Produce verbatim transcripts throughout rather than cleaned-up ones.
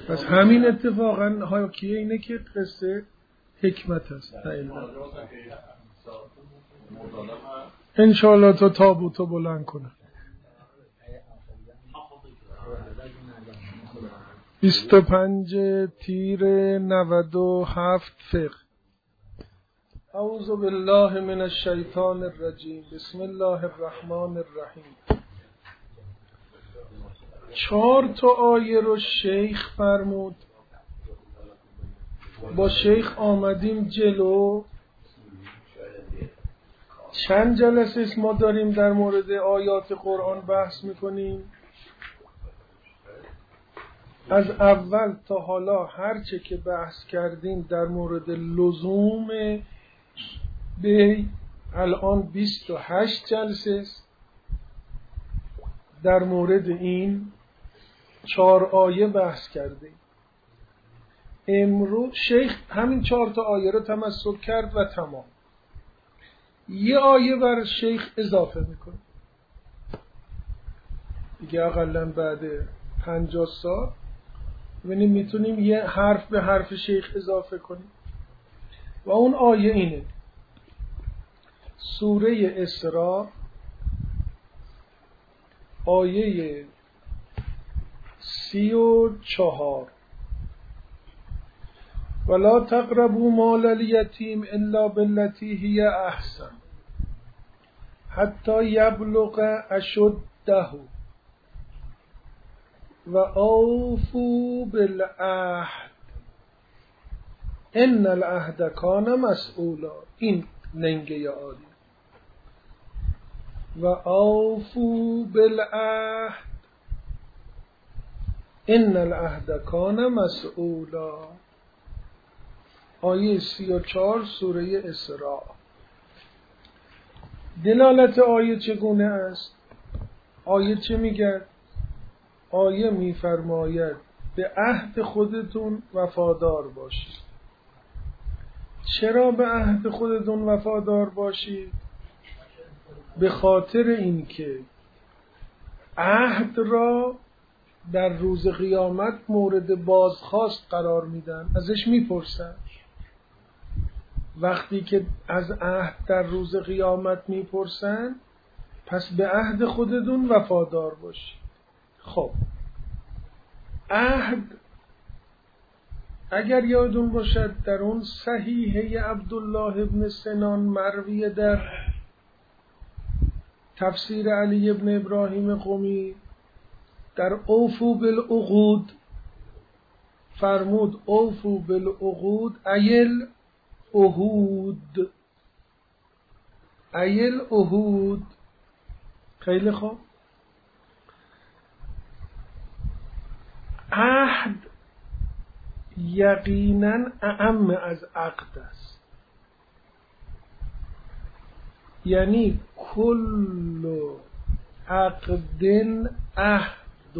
پس همین اتفاقا حاکیه اینه که قصه حکمت است. انشاءالله تا تابوتو بلند کنه. بیست و پنج تیر نود و هفت فقه. اعوذ بالله من الشیطان الرجیم. بسم الله الرحمن الرحیم. چهار تا آیه رو شیخ فرمود. با شیخ آمدیم جلو. چند جلسه ما داریم در مورد آیات قرآن بحث میکنیم. از اول تا حالا هرچه که بحث کردیم در مورد لزوم به الان بیست و هشت جلسه است. در مورد این چهار آیه بحث کردیم. امروز شیخ همین چهار تا آیه رو تمسک کرد و تمام. یه آیه بر شیخ اضافه میکنه دیگه. اقلا بعد پنجاه سال ببینیم میتونیم یه حرف به حرف شیخ اضافه کنیم و اون آیه اینه. سوره اسراء آیه سی و چهار. ولا تقربوا مال الیتیم الا بالتي هی احسن حتی یبلغ اشده و اوفوا بالعهد ان العهد کان مسئولا. این لنگه عالی. و اوفوا بالعهد ان العهد کان مسئولا. آیه سی و چهار سوره اسراء. دلالت آیه چگونه است؟ آیه چه میگه؟ آیه میفرماید به عهد خودتون وفادار باشید. چرا به عهد خودتون وفادار باشید؟ به خاطر اینکه عهد را در روز قیامت مورد بازخواست قرار میدن، ازش میپرسن. وقتی که از عهد در روز قیامت میپرسن، پس به عهد خودتون وفادار باشید. خب عهد اگر یادون باشد در اون صحیحه عبدالله ابن سنان مرویه در تفسیر علی ابن ابراهیم قمی در اوفو بالعقود فرمود اوفو بالعقود ایل عهود ایل عهود. خیلی خوب. عهد یقینا اعم از عقد است. یعنی کل عقد عهد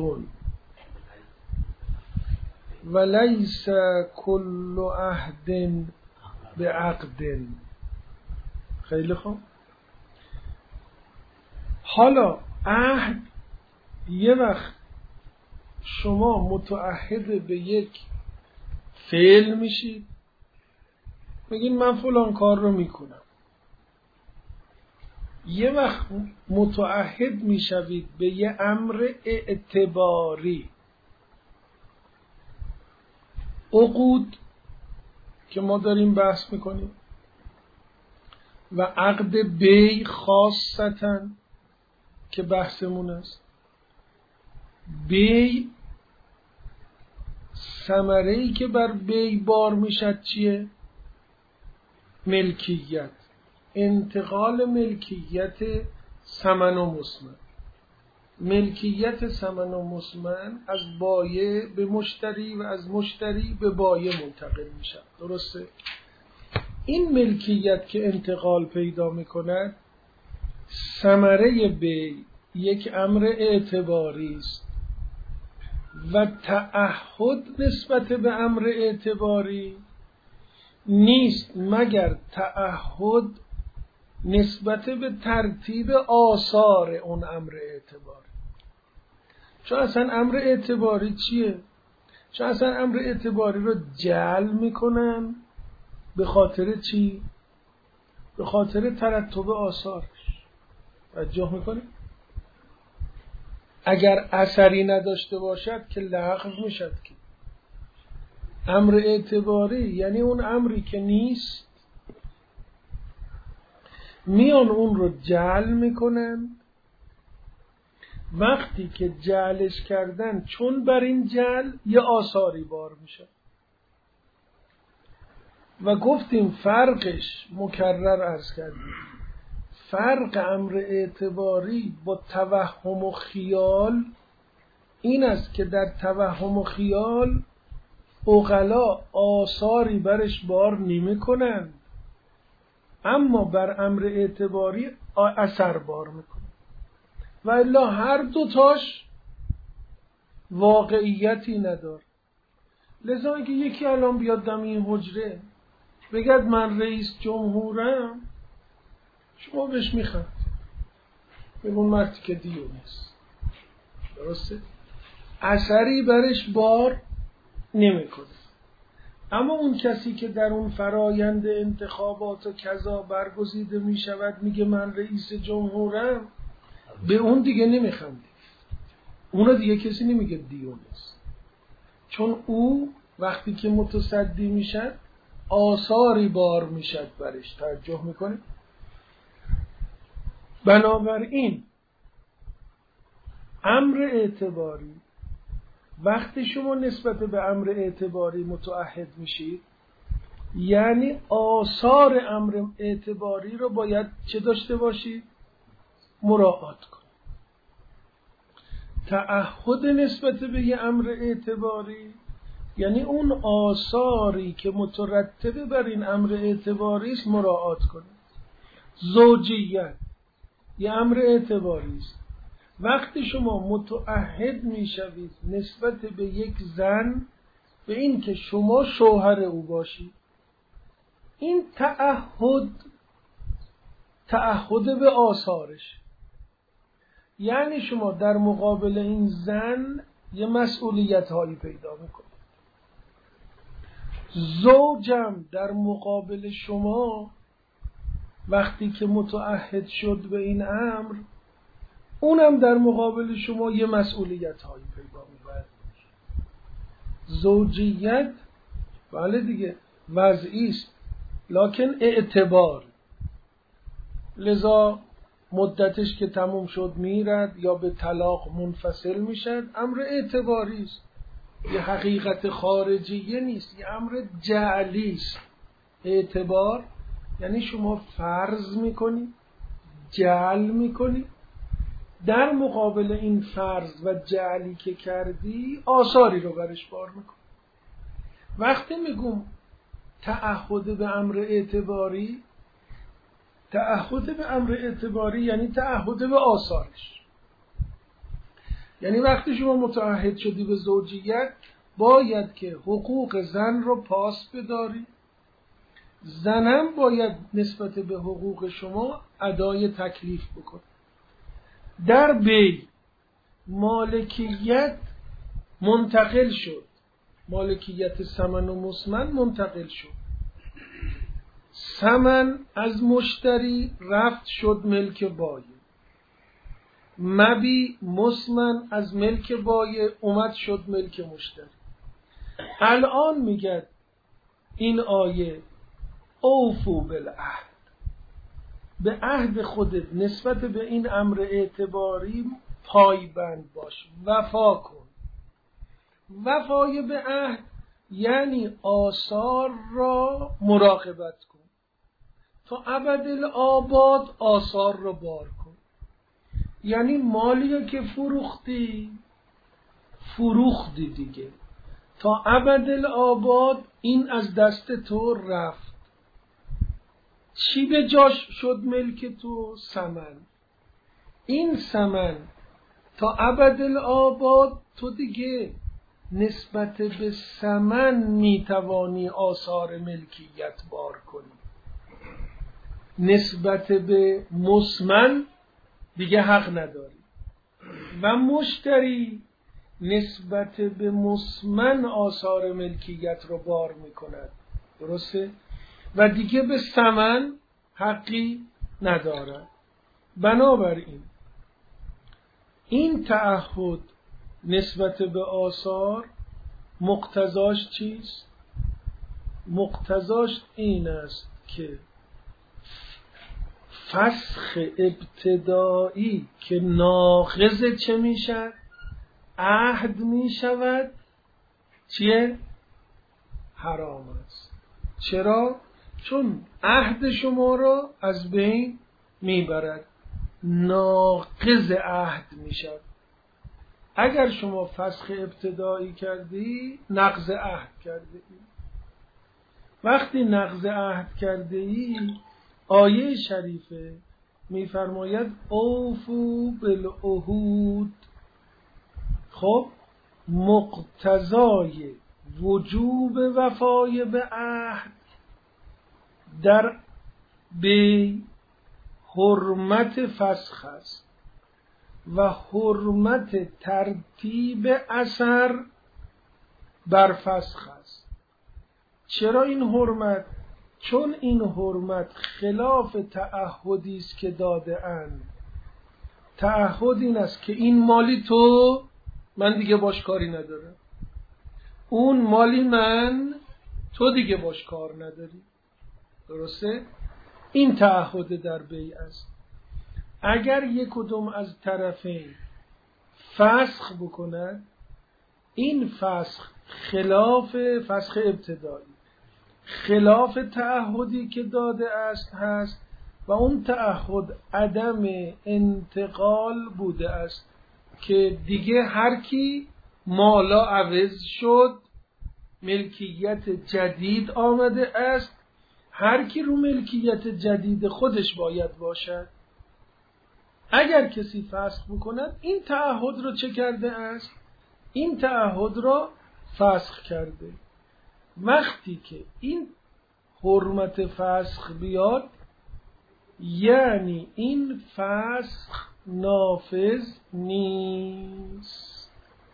ولیس کل عهد بعقد. خیلی خوب. حالا عهد یه وقت شما متعهد به یک فعل میشید، میگین من فلان کار رو میکنم. یه وقت متعهد میشوید به یه امر اعتباری. عقود که ما داریم بحث میکنیم و عقد بی خاصتا که بحثمون است. بی ثمره‌ای که بر بی بار میشد چیه؟ ملکیت. انتقال ملکیت ثمن و مسمن. ملکیت ثمن و مسمن از بایع به مشتری و از مشتری به بایع منتقل میشه. درسته؟ این ملکیت که انتقال پیدا میکند ثمره بی یک امر اعتباری است و تعهد نسبت به امر اعتباری نیست مگر تعهد نسبت به ترتیب آثار اون امر اعتباری. چون اصلا امر اعتباری چیه؟ چون اصلا امر اعتباری رو جعل میکنن به خاطر چی؟ به خاطر ترتب آثارش. توجه میکنه؟ اگر اثری نداشته باشد که لغو میشد. که امر اعتباری یعنی اون امری که نیست، میان اون رو جعل میکنن. وقتی که جعلش کردن، چون بر این جعل یه آثاری بار میشه و گفتیم فرقش مکرر عرض کردیم، فرق امر اعتباری با توهم و خیال این است که در توهم و خیال عقلا آثاری برش بار نمی کنند، اما بر امر اعتباری اثر بار میکنه و الا هر دوتاش واقعیتی نداره. لذا اگه یکی الان بیاد دم این حجره بگد من رئیس جمهورم، شما بهش میخند بگون مردی که دیو نیست. درسته؟ اثری برش بار نمیکنه. اما اون کسی که در اون فرایند انتخابات و کذا برگزیده می شود میگه من رئیس جمهورم، به اون دیگه نمیخنده. اون دیگه کسی نمیگه دیو نیست، چون او وقتی که متصدی میشد آثاری بار میشد برش. توجه میکنه؟ بنابراین امر اعتباری وقتی شما نسبت به امر اعتباری متعهد میشید، یعنی آثار امر اعتباری رو باید چه داشته باشید؟ مراعات کنید. تعهد نسبت به یه امر اعتباری یعنی اون آثاری که مترتب بر این امر اعتباری است مراعات کنید. زوجیت یه امر اعتباری است. وقتی شما متعهد میشوید نسبت به یک زن به این که شما شوهر او باشید، این تعهد تعهد به آثارش، یعنی شما در مقابل این زن یه مسئولیت هایی پیدا میکنید. زوجم در مقابل شما وقتی که متعهد شد به این امر، اونم در مقابل شما یه مسئولیت هایی پیدا می‌کنه. زوجیت بله دیگه وضعی است، لکن اعتبار. لذا مدتش که تموم شد میرد یا به طلاق منفصل میشد، امر اعتباری است، یه حقیقت خارجیه نیست، یه امر جعلی است. اعتبار یعنی شما فرض میکنی، جعل میکنی، در مقابل این فرض و جعلی که کردی آثاری رو برش بار میکنی. وقتی میگم تعهد به امر اعتباری، تعهد به امر اعتباری یعنی تعهد به آثارش. یعنی وقتی شما متعهد شدی به زوجیت، باید که حقوق زن رو پاس بداری، زنم باید نسبت به حقوق شما ادای تکلیف بکنه. در بی مالکیت منتقل شد، مالکیت ثمن و مسمن منتقل شد. ثمن از مشتری رفت شد ملک بایع، مبی مسمن از ملک بایع اومد شد ملک مشتری. الان میگه این آیه اوفو بالعهد، به عهد خودت نسبت به این امر اعتباری پایبند باش، وفا کن. وفای به عهد یعنی آثار را مراقبت کن، تا ابدالآباد آثار را بار کن. یعنی مالی که فروختی فروختی دیگه، تا ابدالآباد این از دست تو رفت. چی به جاش شد ملک تو؟ ثمن. این ثمن تا ابدالآباد تو دیگه نسبت به ثمن میتوانی آثار ملکیت بار کنی، نسبت به مسمن دیگه حق نداری. و مشتری نسبت به مسمن آثار ملکیت رو بار میکند، درسته؟ و دیگه به ثمن حقی ندارد. بنابراین این تعهد نسبت به آثار مقتضاش چیست؟ مقتضاش این است که فسخ ابتدایی که ناقض چه میشد؟ عهد میشود چیه؟ حرام است. چرا؟ چون عهد شما را از بین میبرد، ناقض عهد میشد. اگر شما فسخ ابتدایی کردی نقض عهد کرده ای. وقتی نقض عهد کرده ای، آیه شریفه میفرماید اوفو بالعهود. خب مقتضای وجوب وفای به عهد در به حرمت فسخ است و حرمت ترتیب اثر بر فسخ است. چرا این حرمت؟ چون این حرمت خلاف تعهدی است که داده اند. تعهد این است که این مالی تو، من دیگه باش کاری ندارم. اون مالی من، تو دیگه باش کار نداری. درسته؟ این تعهد در بیع است. اگر یک کدوم از طرفین فسخ بکند، این فسخ خلاف فسخ ابتدایی، خلاف تعهدی که داده است هست و اون تعهد عدم انتقال بوده است که دیگه هر کی مالا عوض شد، ملکیت جدید آمده است، هر کی رو ملکیت جدید خودش باید باشد. اگر کسی فسخ بکند، این تعهد رو چه کرده است؟ این تعهد را فسخ کرده. وقتی که این حرمت فسخ بیاد، یعنی این فسخ نافذ نیست،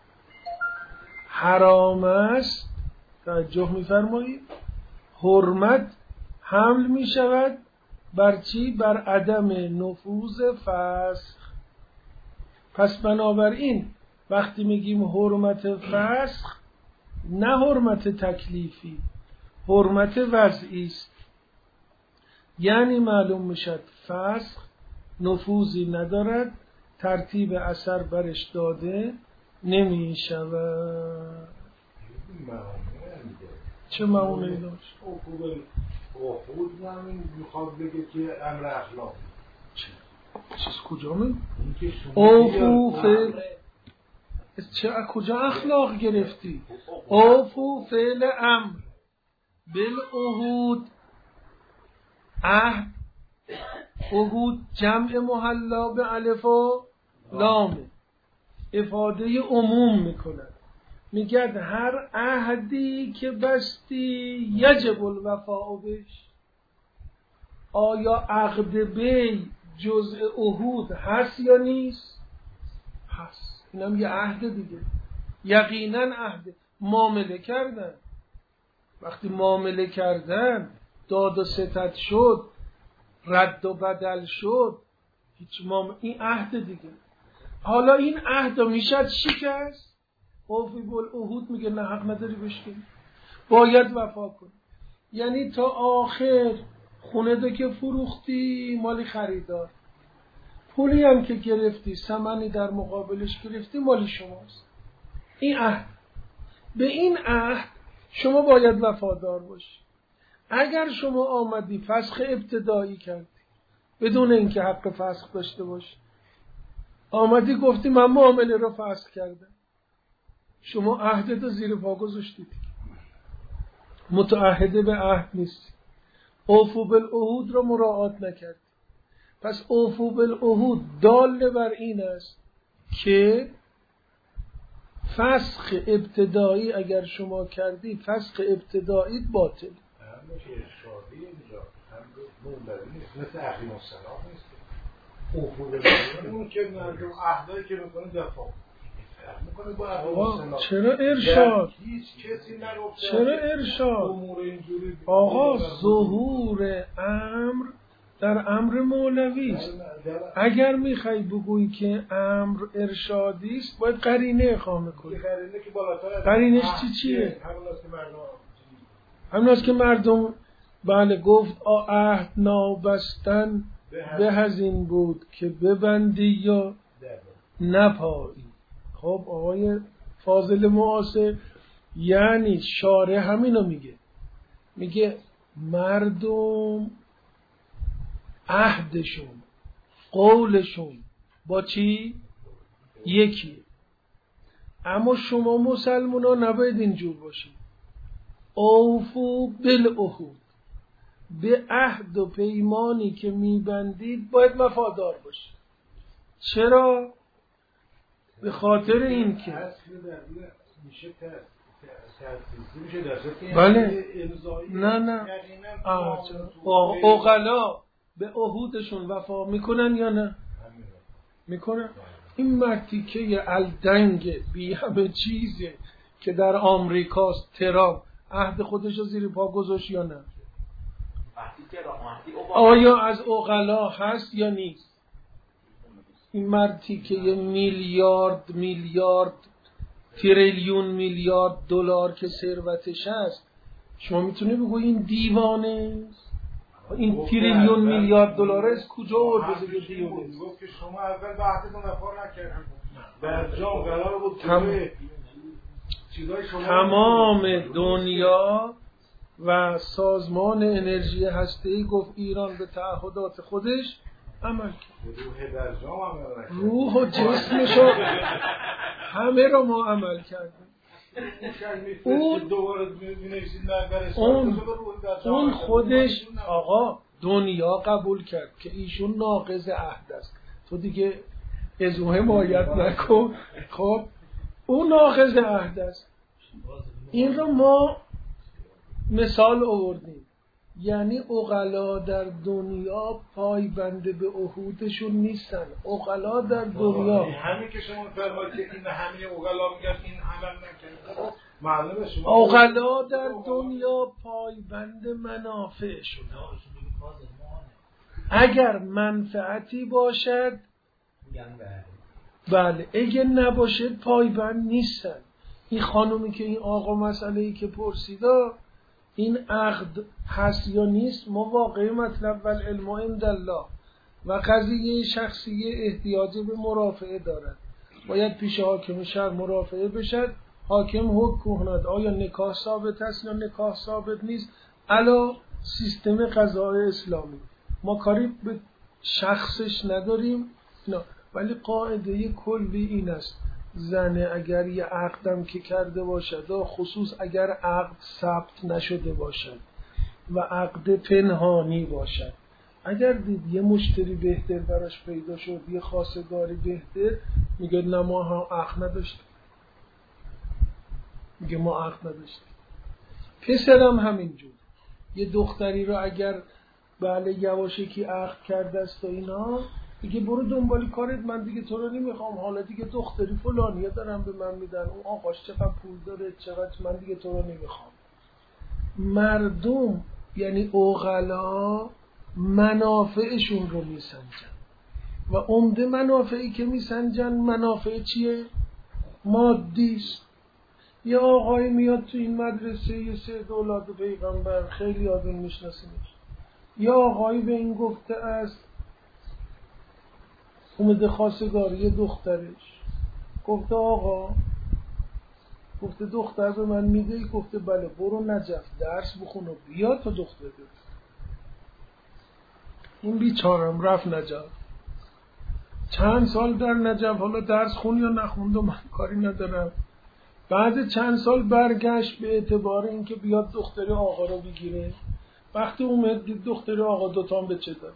حرام است. توجه می‌فرمایید؟ حرمت حمل می شود بر چی؟ بر عدم نفوذ فسخ. پس بنابراین وقتی میگیم حرمت فسخ، نه حرمت تکلیفی، حرمت وضعی است. یعنی معلوم میشد فسخ نفوذی ندارد، ترتیب اثر برش داده نمی شود. چه معامله داشت؟ خود همین میخواد بگه که امر اخلاق چیز کجا می؟ اوفو فعل چه کجا اخلاق گرفتی؟ اوفو فعل امر بالعهود. عهد، عهود جمع محلا به الف و لام، افاده عموم میکند. میگد هر عهدی که بستی یجب الوفاء بهش. آیا عقد بی جزء عهود هست یا نیست؟ هست. اینم یه عهد دیگه، یقینا عهد. معامله کردن، وقتی معامله کردن داد و ستد شد، رد و بدل شد، هیچ معامله، این عهد دیگه. حالا این عهد میشد شکست. اوفی بالعهود میگه نه، حق نداری بشکنی، باید وفا کنی. یعنی تا آخر خونه دو که فروختی مالی خریدار، پولی هم که گرفتی ثمنی در مقابلش گرفتی مالی شماست. این عهد، به این عهد شما باید وفادار باشی. اگر شما آمدی فسخ ابتدایی کردی بدون اینکه حق فسخ داشته باشی، آمدی گفتی من معامله رو فسخ کردم، شما عهدت رو زیر پا گذاشتید، متعهد به عهد نیستی، اوفو بالعهود رو مراعات نکردی. پس اوفو بالعهود دال بر این است که فسخ ابتدایی اگر شما کردی، فسخ ابتدایی باطل. هم میشه ارشادی اینجا، هم موندنی نیست، مثل اخیم السلام نیست. اوفو بالعهود اون که مردم عهدایی که میکنه دفاع میکنه با آقا چرا ارشاد؟ هیچ کسی نگفته چرا ارشاد؟ آقا ظهور امر در امر مولوی است. اگر میخوای بگویی که امر ارشادی است باید قرینه اقامه کنی. قرینه که بالاتر قرینش چی چیه؟ همین است که مردم بله گفت عهد نابستن به از این بود که ببندی یا نپایی. خب آقای فاضل معاصر یعنی شارع همینو میگه، میگه مردم عهدشون قولشون با چی؟ یکی. اما شما مسلمان ها نباید اینجور باشید. اوفو بالعهود، به عهد و پیمانی که میبندید باید وفادار باشید. چرا؟ به خاطر این که بله نه نه عقلا به عهودشون وفا میکنن یا نه؟ میکنن. این مرتیکه الدنگ بی همه چیزه که در آمریکاست، ترامپ عهد خودش رو زیر پا گذاشت یا نه؟ آیا از عقلا هست یا نیست؟ این مرتیکه میلیارد میلیارد تریلیون میلیارد دلار که ثروتش هست، شما میتونی بگوی این دیوانه است؟ این تریلیون میلیارد دلار از کجا آورد بزرگ دیوانه است؟ گفت که شما اول به عهدتون وفا نکردید. در جام قرار بود تم... چیزای شما تمام دنیا و سازمان انرژی هسته‌ای گفت ایران به تعهدات خودش عمل کرد. روح در جام عمل کرد. روح و جسمشو همه رو ما عمل کردیم. اون اون اون خودش آقا دنیا قبول کرد که ایشون ناقض عهد است، تو دیگه از او حمایت نکن. خب اون ناقض عهد است. این رو ما مثال آوردیم. یعنی عقلا در دنیا پایبند به عهودشون نیستن. عقلا در دنیا همین که شما فرمایید که این همین عقلا میگن این عمل نکنه، معلومه شما عقلا در دنیا پایبند منافعشون. اگر منفعتی باشد بله، اگه نباشه پایبند نیستن. این خانومی که این آقا مسئله‌ای که پرسیدا این عقد هست یا نیست، ما واقعی مطلب والعلم عند الله و قضیه شخصی احتیاج به مرافعه دارد، باید پیش حاکم شهر مرافعه بشد، حاکم حکم کند آیا نکاح ثابت است یا نکاح ثابت نیست علا سیستم قضای اسلامی. ما کاری به شخصش نداریم نه، ولی قاعده کلی این است زنه اگر یه عقدم که کرده باشد، خصوص اگر عقد ثبت نشده باشد و عقد پنهانی باشد، اگر دید یه مشتری بهتر براش پیدا شد، یه خواستگاری بهتر، میگه نه ما ها عقد نداشتیم، میگه ما عقد نداشتیم. پسرم همینجور، یه دختری رو اگر بله یواشکی عقد کرده است و اینا، دیگه برو دنبالی کارت، من دیگه تو رو نمیخوام، حالا دیگه دختری فلانیه دارم به من میدن، اون آقاش چقدر پول داره چقدر، من دیگه تو رو نمیخوام. مردم یعنی عقلا منافعشون رو میسنجن و عمده منافعی که میسنجن منافع چیه؟ مادیست. یه آقای میاد تو این مدرسه، یه سه دولاد پیغمبر، خیلی آدم میشناسیمش، یه آقایی به این گفته است اومده خواستگاری دخترش، گفته آقا، گفته دختر به من میده، گفته بله برو نجف درس بخون و بیا تا دختر بده. این بیچارم رفت نجف، چند سال در نجف، حالا درس خون یا نخوند و من کاری ندارم. بعد چند سال برگشت به اعتبار اینکه بیاد دختر آقا رو بگیره، وقتی اومد دید دختر آقا دوتام بچه داد،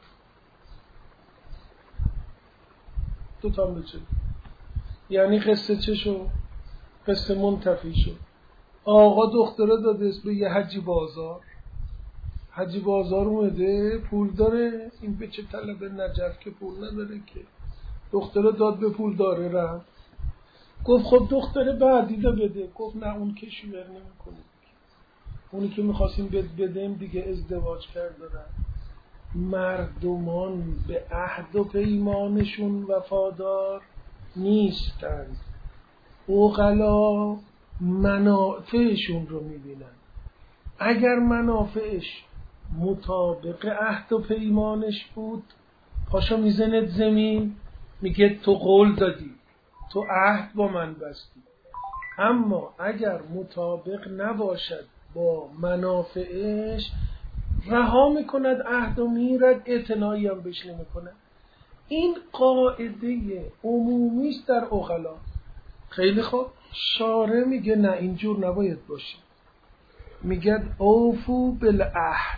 دوتام بچه داد. یعنی قصه چه شد؟ قصه منتفی شد. آقا دختر داده است به یه حجی بازار، حجی بازار اومده پول داره، این به چه طلب نجف که پول نداره که، دختر داد به پول داره رفت. گفت خب دختر بعدی رو بده. گفت نه اون که شوهر نمیکنه، اونی که میخواستیم بدیم دیگه ازدواج کرده. مردمان به عهد و پیمانشون وفادار نیستند، عقلا منافعشون رو میبینن. اگر منافعش مطابق عهد و پیمانش بود پاشو میزند زمین، میگه تو قول دادی، تو عهد با من بستی. اما اگر مطابق نباشد با منافعش رها میکند عهد و میرد، اعتنایی هم بهش نمیکند. این قاعده عمومی است در عقلا. خیلی خوب، شارع میگه نه اینجور نباید باشه. میگه اوفو بالعهد.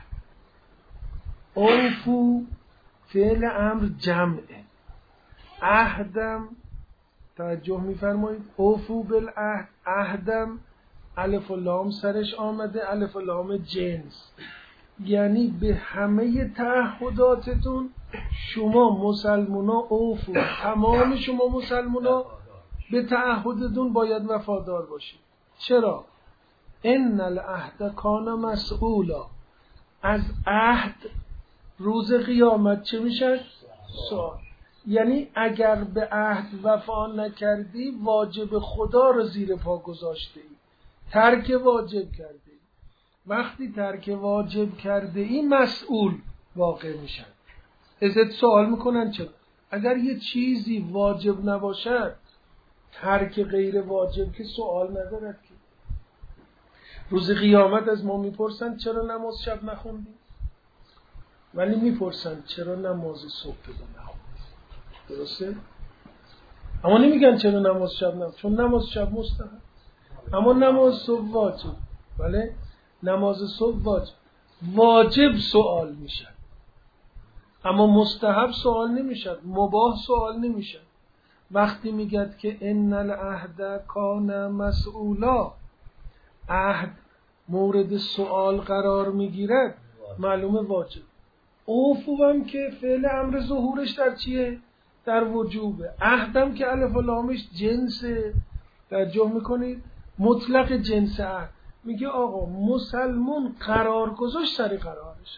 اوفو فعل امر جمعه، عهدم توجه میفرمایید، اوفو بالعهد، عهدم الف و لام سرش آمده، الف و لام جنس، یعنی به همه تعهداتتون شما مسلمونا اوفو، تمام شما مسلمونا به تعهدتون باید وفادار باشید. چرا؟ ان العهد کان مسئولا. از عهد روز قیامت چه میشه؟ سوال. یعنی اگر به عهد وفا نکردی واجب خدا رو زیر پا گذاشته ای، ترک واجب کرده ای. وقتی ترک واجب کرده ای مسئول واقع میشن. ازت سوال میکنن چرا؟ اگر یه چیزی واجب نباشد، ترک غیر واجب که سوال ندارد که. روز قیامت از ما میپرسن چرا نماز شب نخوندی؟ ولی میپرسن چرا نماز صبح رو نخوندی؟ درسته؟ اما نمیگن چرا نماز شب نخوندی، چون نماز شب مستحب. اما نماز صبح واجب. بله؟ نماز صبح واجب واجب سوال میشن، اما مستحب سوال نمیشن، مباح سوال نمیشن. وقتی میگد که ان العهد کان مسئولا، عهد مورد سوال قرار میگیرد، معلومه واجب. اوفو هم که فعل امر ظهورش در چیه؟ در وجوبه. عهدم که الف و لامش جنسه، توجه میکنید؟ مطلق جنس عهد. میگه آقا مسلمون قرار گذاشت سر قرارش.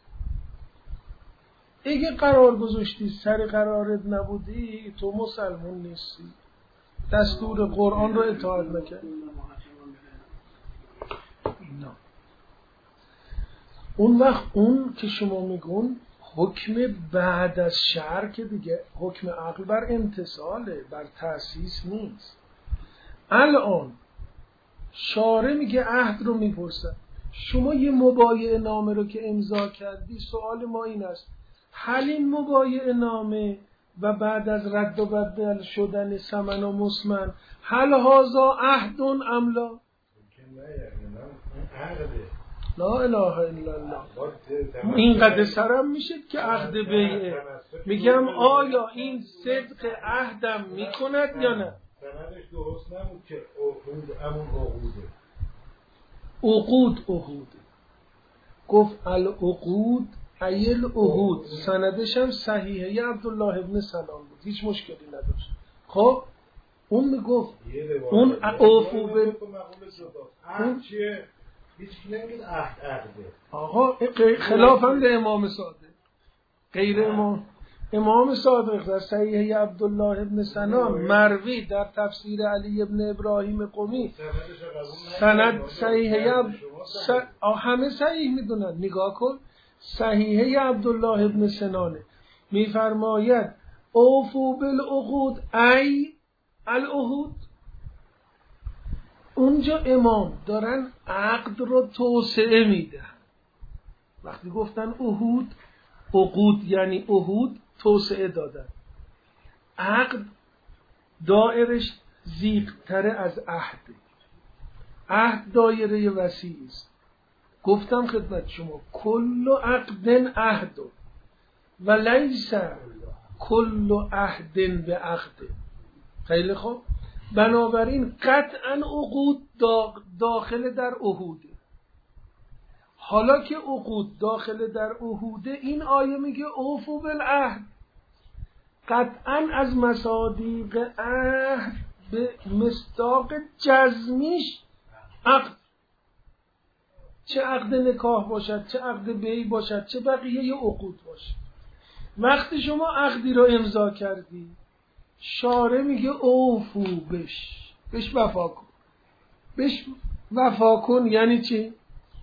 اگه قرار گذاشتی سر قرارت نبودی تو مسلمون نیستی، دستور قرآن رو اطاعت نکردی. نه. اون وقت اون که شما میگون حکم بعد از شرع که دیگه حکم عقل بر امتصاله، بر تأسیس نیست. الان شارع میگه عهد رو میپرسن، شما یه مبایعه نامه رو که امضا کردی، سوال ما این است هل این مبایعه نامه و بعد از رد و بدل شدن ثمن و مسمن هل هذا عهد ام لا؟ لا اله الا الله. اینقدر سرم میشه که عهد بیعه. میگم آیا این صدق عهدم میکند یا نه؟ سندش درست نبود که عقود همون عقوده. عقود عقوده. گفت العقود ایل عهود. سندش هم صحیحه عبدالله ابن سلام بود، هیچ مشکلی نداشت. خب اون میگفت اون اوفو به عهد چیه؟ هیچ کی نمیگه عهد عهده. آقا خلاف هم به امام صادق، غیر امام امام صادق در صحیحه عبدالله ابن سلام مروی در تفسیر علی ابن ابراهیم قمی سند صحیحه عب... س... همه صحیح میدونن. نگاه کن صحیحه عبدالله ابن سنانه میفرماید اوفو بالعقود ای العهود. اونجا امام دارن عقد رو توسعه میدن. وقتی گفتن عهود، عقود یعنی عهود، توسعه دادن. عقد دایرش زیغ‌تر از عهد. عهد دایره وسیعی است. گفتم خدمت شما کل عقد عهد و لیس کل عهد به عقد. خیلی خوب. بنابراین قطعا عقود داخل در عهوده. حالا که عقود داخل در عهوده، این آیه میگه اوفو بالعهد. قطعا از مصادیق عهد به مصداق جزمیش عقد، چه عقد نکاح باشد، چه عقد بیع باشد، چه بقیه عقود باشد. وقتی شما عقدی رو امضا کردی، شارع میگه اوفو بش بش وفا کن. بش وفا کن یعنی چی؟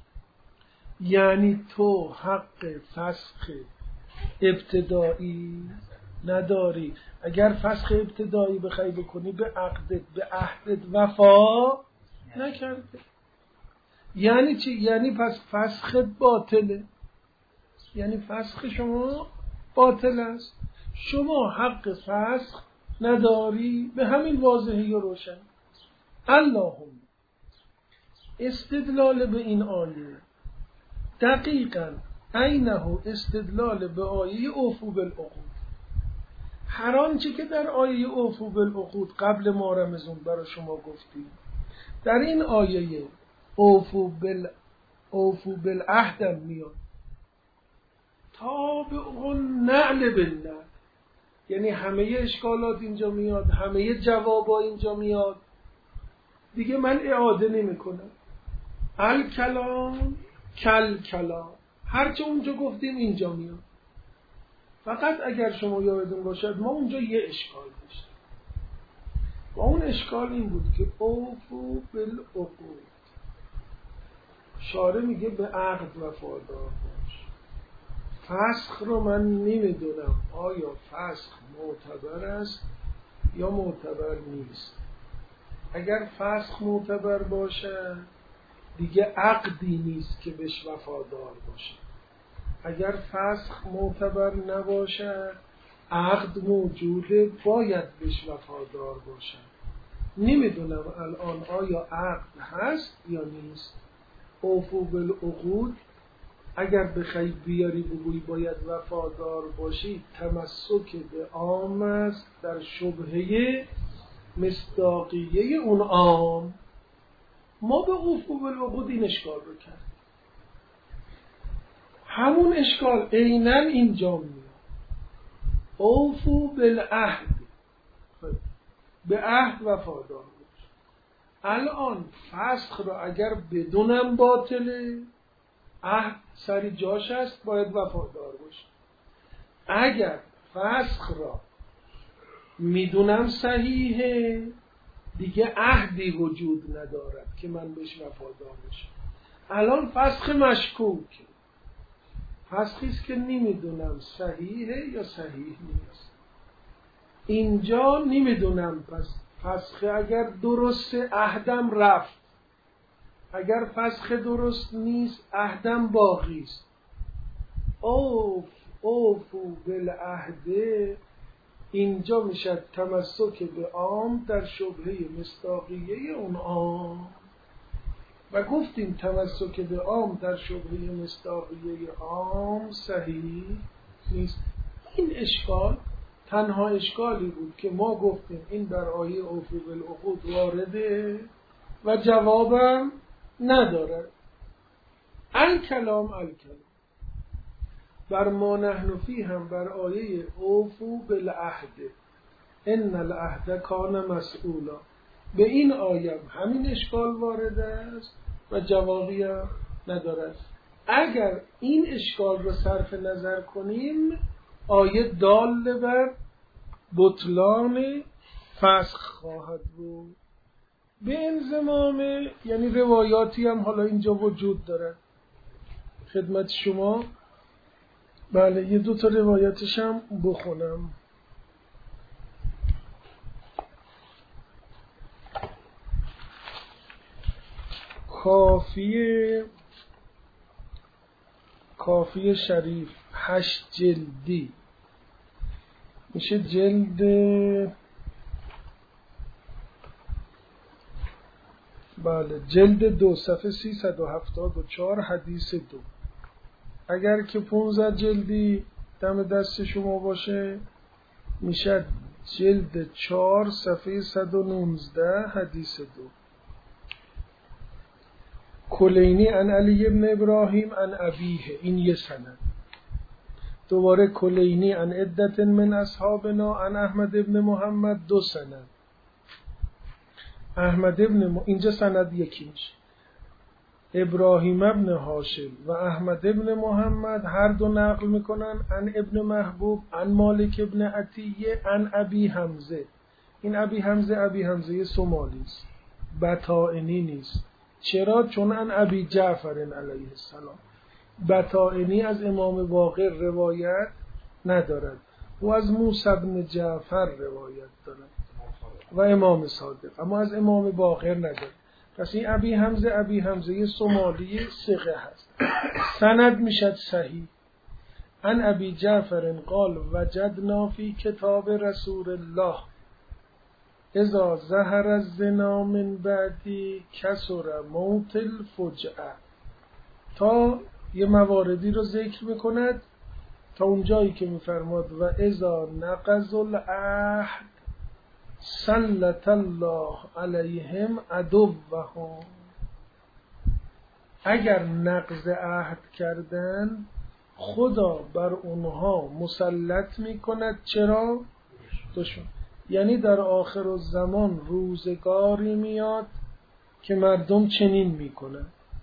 یعنی تو حق فسخ ابتدایی نداری. اگر فسخ ابتدایی بخوای بکنی به عقدت به عهدت وفا نکرده. یعنی چی؟ یعنی پس فسخت باطله، یعنی فسخ شما باطل است، شما حق فسخ نداری. به همین واضحی و روشن. اللهم استدلال به این آیه دقیقاً عینه استدلال به آیه اوفو بالعقود. هر آنچه که در آیه اوفو بالعقود قبل ما رمضان برای شما گفتیم، در این آیه اوفو بال اوفو بالعهد میاد. تابع نعل بالنعل، یعنی همه اشکالات اینجا میاد، همه جوابا اینجا میاد. دیگه من اعاده نمی کنم. الکلام کل کلام، هرچه اونجا گفتیم اینجا میاد. فقط اگر شما یادتون باشد ما اونجا یه اشکال داشتیم و اون اشکال این بود که اوفو بالعقود، شارع میگه به عقد وفادار باش. فسخ رو من نمیدونم آیا فسخ معتبر است یا معتبر نیست. اگر فسخ معتبر باشه دیگه عقدی نیست که بهش وفادار باشه. اگر فسخ معتبر نباشه عقد موجوده، باید بهش وفادار باشه. نمیدونم الان آیا عقد هست یا نیست. اوفو بالعقود اگر بخوای بیاری بگویی باید وفادار باشی، تمسک به عام است در شبهه مصداقیه اون عام. ما به اوفو بالعقود این اشکال رو کردیم. همون اشکال عیناً اینجا میاد. اوفو بالعهد، به عهد وفادار باش. الان فسخ رو اگر بدونم باطله، عهد سری جاش است، باید وفادار باش. اگر فسخ را میدونم صحیحه، دیگه عهدی وجود ندارد که من بهش وفادار باشم. الان فسخ مشکوک، فسخی است که نمیدونم صحیحه یا صحیح نیست. اینجا نمیدونم، پس فسخ اگر درست عهدم رفت، اگر فسخ درست نیست عهدم باقی است. اوف اوفو بالعهد اینجا میشه تمسک به عام در شبهه مصداقیه اون عام. و گفتیم تمسک به عام در شبهه مصداقیه عام صحیح نیست. این اشکال تنها اشکالی بود که ما گفتیم این در آیه اوفو بالعقود وارده و جوابم نداره. الکلام الکلام بر ما نحن فی هم بر آیه اوفو بالعهد ان العهد کان مسئولا، به این آیه همین اشکال وارد است و جوابی هم ندارد. اگر این اشکال رو صرف نظر کنیم، آیه دال بر بطلان فسخ خواهد بود. به انضمام، یعنی روایاتی هم حالا اینجا وجود دارد خدمت شما. بله یه دو تا روایتش هم بخونم. کافیه کافی شریف هشت جلدی میشه، جلد بله جلد دو صفحه سیصد و هفتاد و چهار حدیث دو. اگر که پونزده جلدی دم دست شما باشه میشه جلد چهار صفحه صد و نوزده حدیث دو. کلینی عن علی ابن ابراهیم عن ابیه، این یه سند. دوباره کلینی عن عدت من اصحابنا عن احمد ابن محمد، دو سند. احمد ابن م... اینجا سند یکی میشه. ابراهیم ابن هاشم و احمد ابن محمد هر دو نقل میکنن عن ابن محبوب عن مالک ابن عطیه عن ابی حمزه. این ابی حمزه ابی حمزه سومالی است، بطائنی نیست. چرا؟ چون عن ابی جعفر علیه السلام. بطائنی از امام باقر روایت ندارد و از موسی بن جعفر روایت دارد و امام صادق، اما از امام باقر ندارد. پس این ابی حمزه ابی حمزه سومالی ثقه هست، سند میشد صحیح. عن ابی جعفر قال وجدنا فی کتاب رسول الله اذا ظهر الزنا من بعدی کسر موت الفجعه، تا یه مواردی رو ذکر میکند تا اونجایی که میفرماد و اذا نقض العهد سلط الله علیهم عدوهم، اگر نقض عهد کردن خدا بر اونها مسلط میکند. چرا؟ دشمن. یعنی در آخر الزمان روزگاری میاد که مردم چنین میکنن،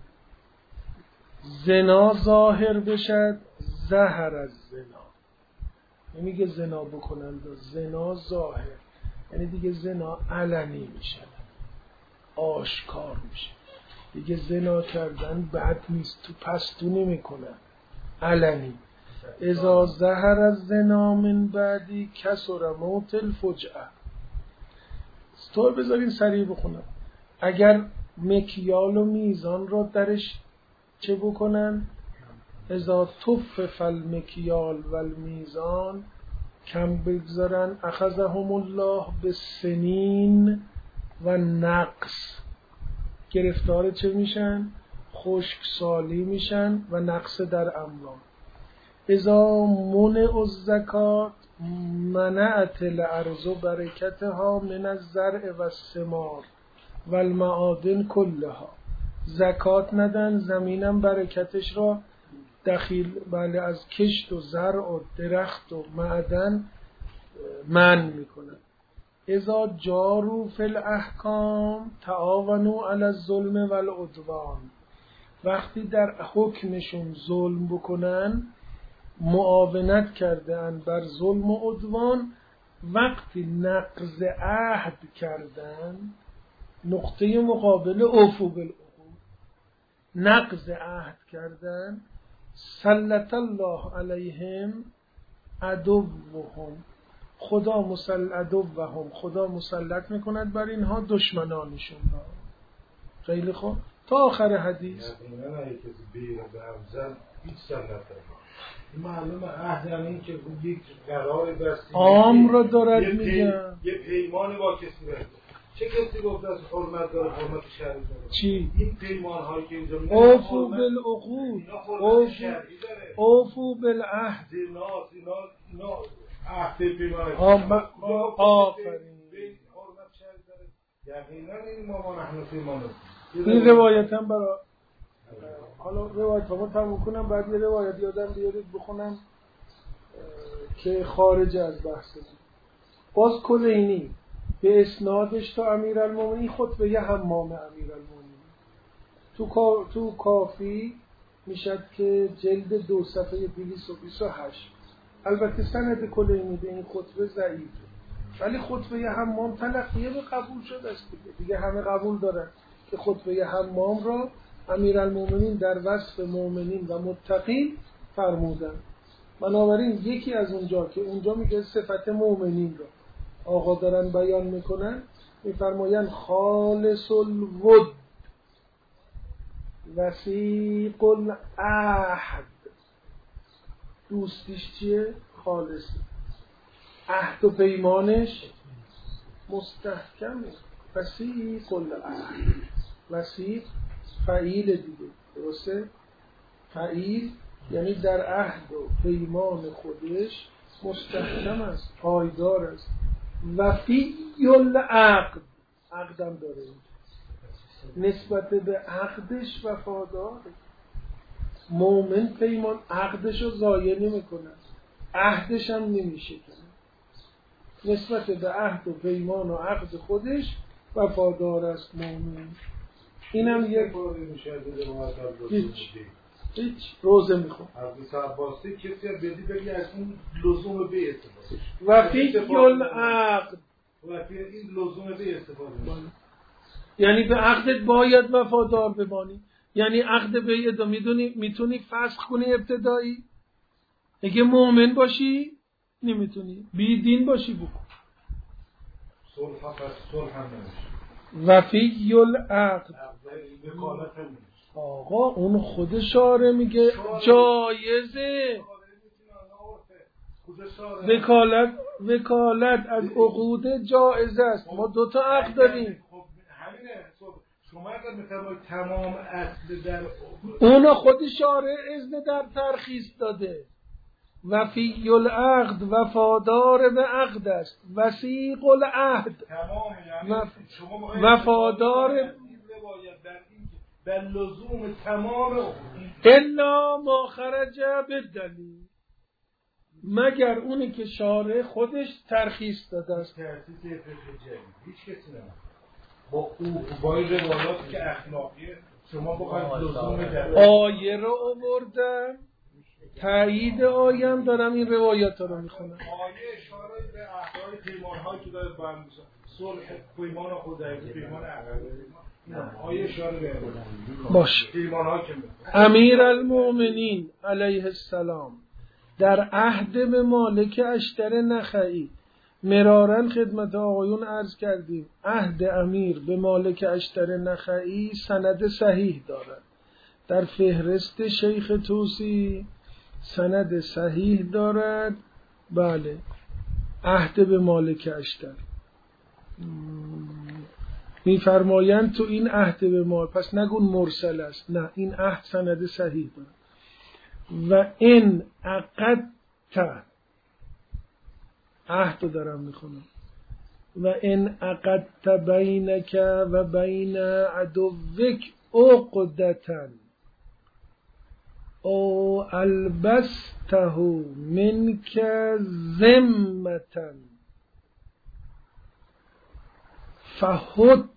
زنا ظاهر بشد، ظهر از زنا، نمیگه زنا بکنند، زنا ظاهر یعنی دیگه زنا علنی میشه، آشکار میشه. دیگه زنا کردن بد نیست، تو پستو نمیکنن، علنی. اذا ظهر از زنا من بعدی کسر موت الفجعه. تو بذارین سریع بخونم. اگر مکیال و میزان رو درش چه بکنن؟ اذا طفف المکیال و المیزان کم بگذارن اخذهم الله به سنین و نقص. گرفتار چه میشن؟ خشکسالی میشن و نقص در اموال. اذا منع الزکات منعت الارض برکتها من الزرع و الثمار و المعادن کلها. زکات ندن، زمینم برکتش را دخیل بله از کشت و زرع و درخت و معدن منع میکنن. اذا جاروا فی الاحکام تعاونوا علی الظلم والعدوان. وقتی در حکمشون ظلم بکنن معاونت کردن بر ظلم و عدوان. وقتی نقض عهد کردن، نقطه مقابل اوفو بالعقود، نقض عهد کردن، سلط الله علیهم عدوهم، خدا مسلط عدوهم، خدا مسلط میکند بر اینها دشمنانشون را. خیلی خوب تا آخر حدیث. معلومه عهد یعنی این که یک قرار بستیم، عام را دارد میگن، یه پیمان با کسی بسته. چه کسی گفته از حرمت داره، حرمت شرعی داره؟ چی؟ این پیمان هایی که اینجا میگن اوفو بالعقود، اوفو بالعهد. زنا زنا اینا عهد پیمان آفرین. حرمت شرعی داره. یقینا این مامان احنا پیمان این روایت هم برای حالا روایت همون تموم کنم، بعد یه روایت یادم بیارید بخونم که خارج از بحث. باز کلینی به اسنادش تا امیرالمومنین خطبه یه حمام امیرالمومنین تو تو کافی میشد که جلد دو صفحه دویست و بیست و هشت. البته سند کلینی به این خطبه ضعیفه، ولی خطبه یه حمام تلقیه به قبول شده است دیگه. دیگه همه قبول دارن که خطبه یه حمام را امیرالمومنین در وصف مؤمنین و متقین فرمودن. بنابراین یکی از اونجا که اونجا میگه صفت مؤمنین را آقا دارن بیان میکنن، میفرماین خالص الود وثیق العهد. دوستیش چیه؟ خالص. عهد و پیمانش مستحکمه. وثیق العهد. وثیق فعیل دیگه، درسته؟ فعیل یعنی در عهد و پیمان خودش مستحکم است، پایدار است. وفی العقد، عقدم داره نسبت به عقدش وفاداره. مومن پیمان عقدش رو ضایع نمیکنه، عهدش هم نمیشه کنه. نسبت به عهد و پیمان و عقد خودش وفادار است مومن. اینم یک هیچ هیچ روزه میخوام حضرت عباسی کسی بدی بگی از این لزوم به استفاده و فی العقد و فی این لزوم به استفاده یعنی به عقدت باید وفادار بمانی. یعنی عقد بیعت رو میدونی میتونی فسخ کنی ابتدایی، اگه مؤمن باشی نمیتونی، بی دین باشی بکن. صلح پس صلح هم نمیشه و فی العقد وکالت هم نمیشه. آقا اون خود شاره میگه جایزه وکالت وکالت از عقود جایزه است. ما دوتا عقد داریم. خب همینه شما اگر میتونید تمام اصل در اون خود شاره اذن در ترخیص داده. و فی العقد وفادار به عقد است، وثیق العهد تمام یعنی و شما وفادار در این در لزوم تمام الا ما خرج بالدلیل، مگر اونی که شارع خودش ترخیص داده است. ترخیص هیچ کسی نمیشه با او با این روایاتی که اخلاقیه شما بخواید لزوم در آیه رو آوردم، تایید آیم دارم این روایات رو میخونم. آیه اشاره به احکام پیمان‌هایی که داره بیان میشه، صلح پیمان خدایی، پیمان عقدی، آیه اشاره به باشه. پیمان‌هایی که امیرالمومنین علیه السلام در عهد به مالک اشتر نخعی، مرارن خدمت آقایون عرض کردیم عهد امیر به مالک اشتر نخعی سند صحیح دارد. در فهرست شیخ توسی سند صحیح دارد. بله، عهد به مالک اشتر میفرمایند تو این عهد به مالک، پس نگون مرسل است، نه این عهد سند صحیح دارد. و این عقدت، عهد رو دارم میخونم، و این عقدت بینک و بین عدوک عقدتن او البسته منک ذمتن فحط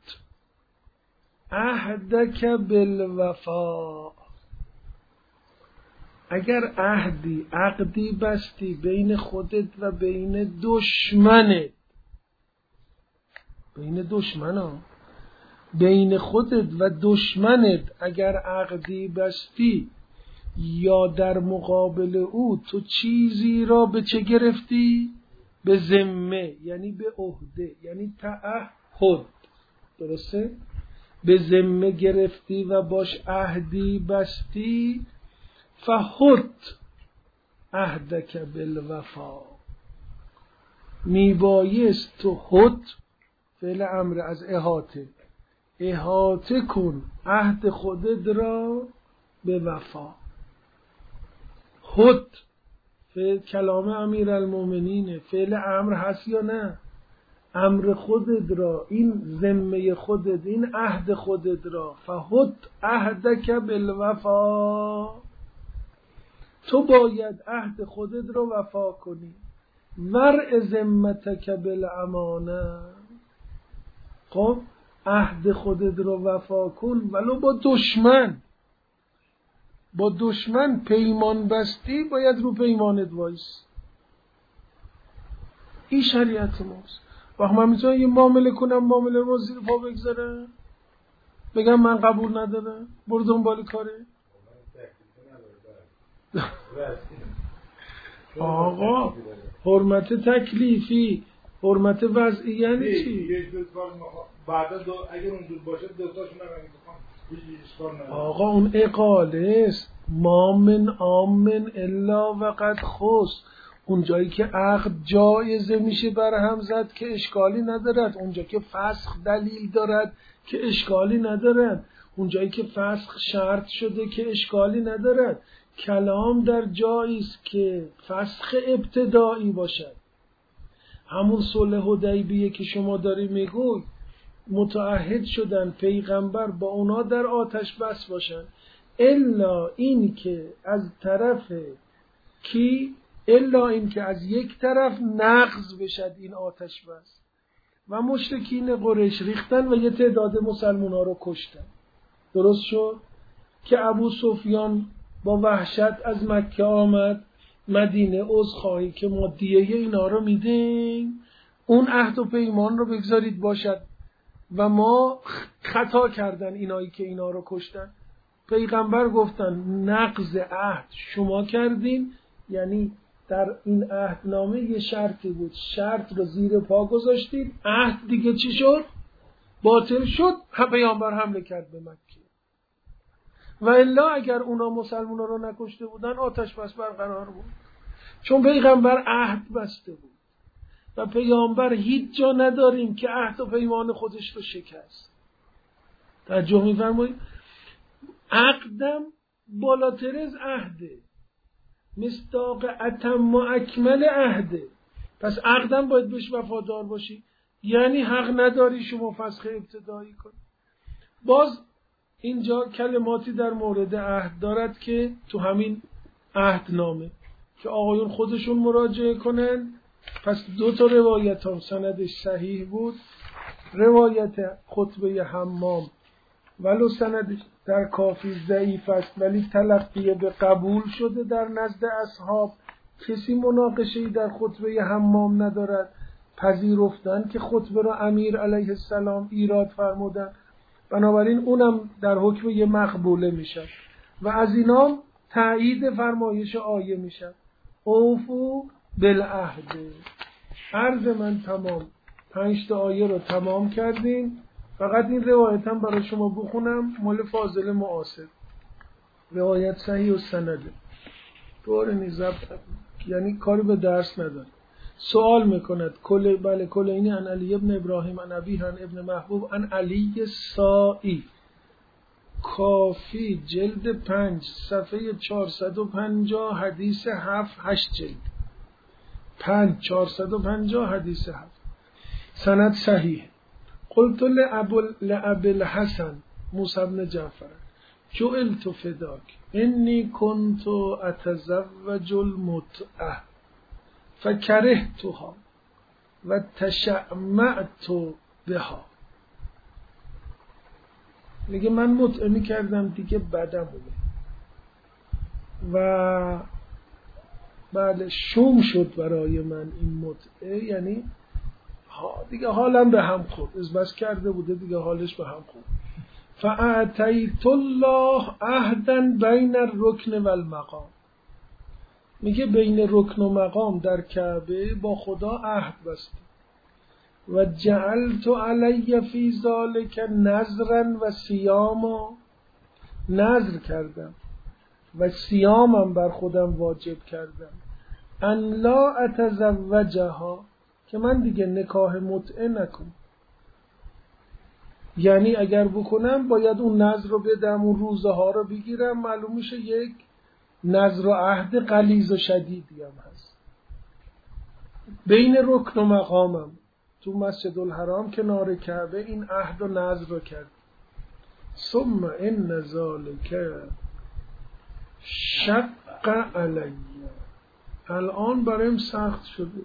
عهدک بالوفا. اگر عهدی عقدی بستی بین خودت و بین دشمنت، بین دشمنا بین خودت و دشمنت اگر عقدی بستی یا در مقابل او تو چیزی را به چه گرفتی؟ به ذمه، یعنی به عهده، یعنی تعهد، درسته؟ به ذمه گرفتی و باش عهدی بستی، فحط عهدک بالوفا، میبایست تو حط فعل امر از احاطه، احاطه کن عهد خودت را به وفا. حط فعل کلام امیرالمومنینه، فعل امر هست یا نه؟ امر خودت را، این ذمه خودت، این عهد خودت را، فحط عهدک بالوفا، تو باید عهد خودت را وفا کنی. ورع ذمتک بالامانه، خب عهد خودت را وفا کن ولو با دشمن، با دشمن پیمان بستی باید رو پیمانت وایس. این شریعت ماست. وقت من میتونم یه معامله کنم، معامله رو زیر پا بگذارم، بگم من قبول ندارم، برو دنبال کاره. آقا حرمت تکلیفی، حرمت وضعی یعنی چی؟ بعدا دو اگر اون دور باشه دوتاشون هم آقا اون اقاله است. ما من آمن الا وقد خص، اون جایی که عقد جایزه میشه برهم زد که اشکالی ندارد، اونجا که فسخ دلیل دارد که اشکالی ندارد، اون جایی که فسخ شرط شده که اشکالی ندارد. کلام در جایی است که فسخ ابتدایی باشد. همون صلح حدیبیه که شما داری میگوی، متعهد شدن پیغمبر با اونا در آتش بس باشن، الا این که از طرف کی، الا این که از یک طرف نقض بشد این آتش بس، و مشرکین قریش ریختن و یه تعداد مسلمان ها رو کشتن. درست شد که ابو سفیان با وحشت از مکه آمد مدینه، عذرخواهی که ما دیه اینا رو میدیم، اون عهد و پیمان رو بگذارید باشد و ما خطا کردن اینایی که اینا رو کشتن. پیغمبر گفتن نقض عهد شما کردین، یعنی در این عهدنامه یه شرطی بود، شرط رو زیر پا گذاشتید، عهد دیگه چی شد؟ باطل شد. پیامبر حمله کرد به مکه و الا اگر اونا مسلمونا رو نکشته بودن آتش بس برقرار بود، چون پیغمبر عهد بسته بود و پیامبر هیچ جا نداریم که عهد و پیمان خودش رو شکست. توجه می‌فرمایید؟ عقدم بالاتر از عهده، مصداق اتم و اکمل عهده، پس عقدم باید بهش وفادار باشی، یعنی حق نداری شما فسخ ابتدایی کنی. باز اینجا کلماتی در مورد عهد دارد که تو همین عهدنامه که آقایون خودشون مراجعه کنن. پس دو تا روایت هم سندش صحیح بود. روایت خطبه حمام ولو سندش در کافی ضعیف است ولی تلقی به قبول شده در نزد اصحاب، کسی مناقشه‌ای در خطبه حمام ندارد، پذیرفتن که خطبه را امیر علیه السلام ایراد فرمودن، بنابراین اونم در حکم یه مقبوله میشه و از اینام تایید فرمایش آیه میشه اوفو بالعهد. عرض من تمام، پنج تا آیه رو تمام کردیم. فقط این روایت هم برای شما بخونم، مال فاضل معاصر، روایت صحیح و سنده طور نیزب، یعنی کاری به درس نداره. سوال میکند کل بله کل اینی ان علی ابن ابراهیم ان ابی ان ابن محبوب ان علی سائی، کافی جلد پنج صفحه چهارصد و پنجاه حدیث هفت، هشت جلد پنج چهارصد و پنجاه حدیث هفت، سند صحیح. قلت لأبي الحسن موسى بن جعفر جعلت فداك إني كنت أتزوج المتعة فكرهتها وتشمعت بها. میگه من متعه میکردم دیگه بدم اومد و بله شوم شد برای من این متعه، یعنی دیگه حالم به هم خورد، از بس کرده بوده دیگه حالش به هم خورد. فاعطیت الله عهدا بین الرکن و المقام، میگه بین رکن و مقام در کعبه با خدا عهد بسته و جعلت علی فی ذلک نذرا و صیاما، نذر کردم و صیامم بر خودم واجب کردم، ان لا اتزوجها، که من دیگه نکاح متعه نکنم، یعنی اگر بکنم باید اون نذر رو بدم، اون روزه ها رو بگیرم، معلوم میشه یک نذر و عهد غلیظ و شدیدی هم هست. بین رکن و مقامم تو مسجد الحرام کنار کعبه این عهد و نذر رو کرد. ثم ان ذلک شق علی، الان برایم سخت شده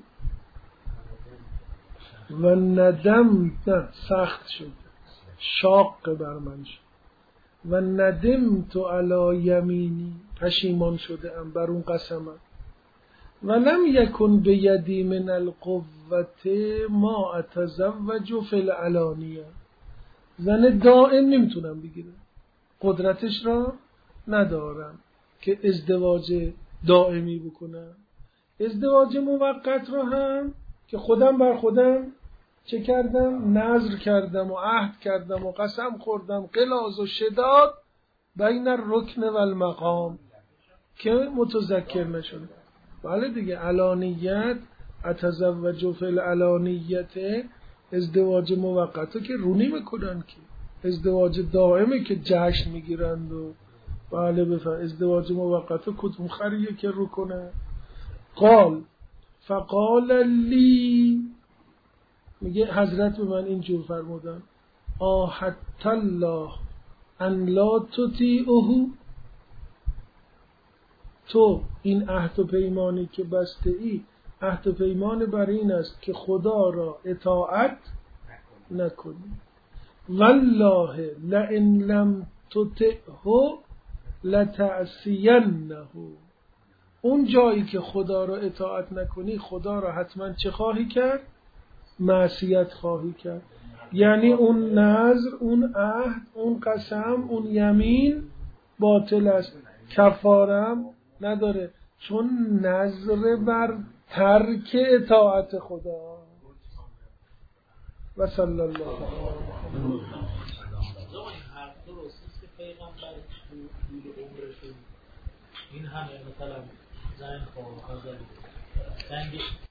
و ندم، نه سخت شده، شاق بر من شد و ندمت علی یمینی، پشیمان شده ام بر اون قسمم، و لم یکن بیدی من القوت ما اتزوج فی العلانیه، زن دائم نمیتونم بگیرم، قدرتش را ندارم که ازدواج دائمی بکنم. ازدواج موقت رو هم که خودم بر خودم چه کردم؟ نذر کردم و عهد کردم و قسم خوردم، غلاظ و شداد بین الرکن و المقام، که متذکر نشدم. بله دیگه علانیت، اتزوج فی العلانیت، ازدواج موقت که رونی میکنن، که ازدواج دائمه که جشن میگیرند و بله بفرم. ازدواج موقت کدوم خریه که رو کنه؟ قال فقال لی، میگه حضرت به من اینجور فرمودن آحت الله ان لا تطیعه، تو این عهد و پیمانی که بسته ای، عهد و پیمان بر این است که خدا را اطاعت نکنی. والله لئن لم تطعه لتعصینه. اون جایی که خدا رو اطاعت نکنی خدا رو حتما چه خواهی کرد؟ معصیت خواهی کرد. یعنی اون نذر، اون عهد، اون قسم، اون یمین باطل است، کفارم نداره، چون نذر بر ترک اطاعت خدا. و صلی الله علیه این همه مثلا زن خواه